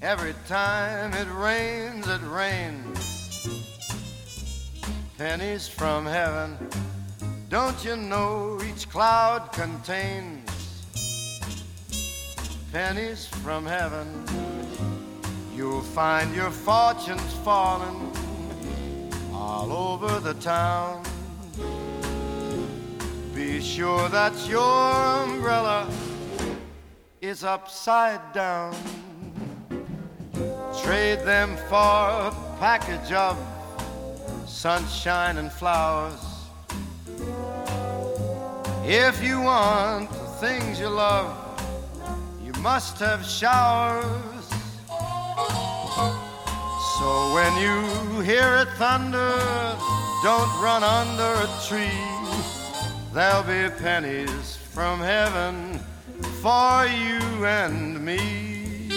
Every time it rains, pennies from heaven. Don't you know each cloud contains pennies from heaven? You'll find your fortunes falling all over the town. Be sure that your umbrella is upside down. Trade them for a package of sunshine and flowers. If you want the things you love, you must have showers. So when you hear it thunder, don't run under a tree. There'll be pennies from heaven for you and me.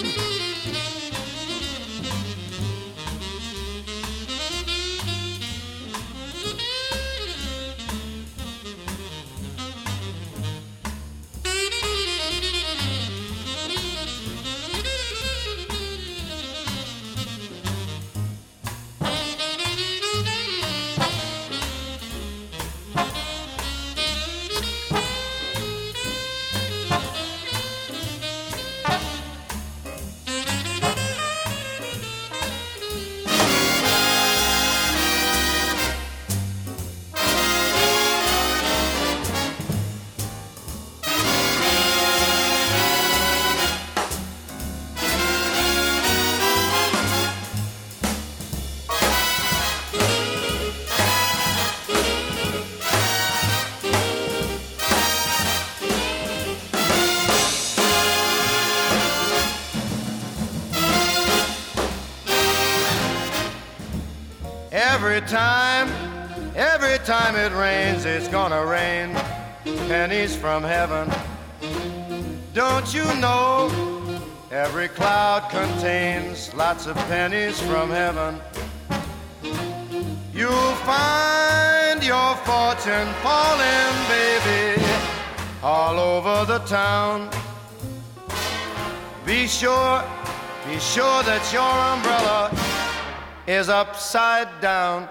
Every time it rains, it's gonna rain pennies from heaven. Don't you know every cloud contains lots of pennies from heaven? You'll find your fortune falling, baby, all over the town. Be sure that your umbrella is upside down.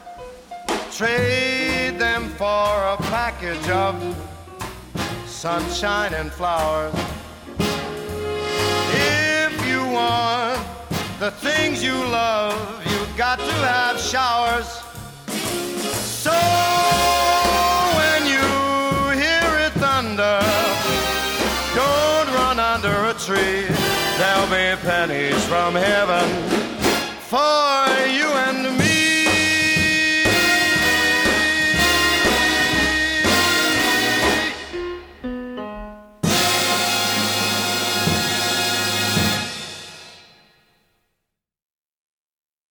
Trade them for a package of sunshine and flowers. If you want the things you love, you've got to have showers. So when you hear it thunder, don't run under a tree. There'll be pennies from heaven for